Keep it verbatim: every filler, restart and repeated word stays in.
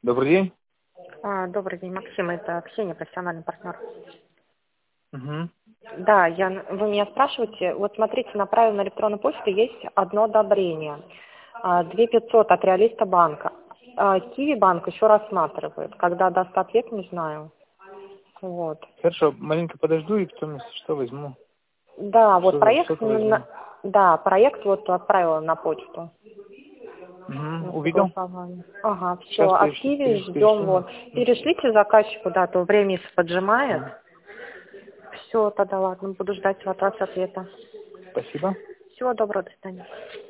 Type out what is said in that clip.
Добрый день. А, добрый день, Максим, это Ксения, профессиональный партнер. Угу. Да, я, вы меня спрашиваете, вот смотрите, направил на электронную почту, есть одно одобрение, а, две тысячи пятьсот от Реалиста банка. А, Киви банк еще рассматривает, когда даст ответ, не знаю. Вот. Хорошо, маленько подожду и потом, если что, возьму. Да, вот Что-то проект, что возьму. на- да, проект вот отправила на почту. На Угу. Увидел? согласование. Ага, все, Сейчас от перешли, Киви переш- ждем перешлю. вот. Перешлите заказчику, да, то время если поджимает. Мгм. Все, тогда ладно, буду ждать от вас ответа. Спасибо. Всего доброго, до свидания.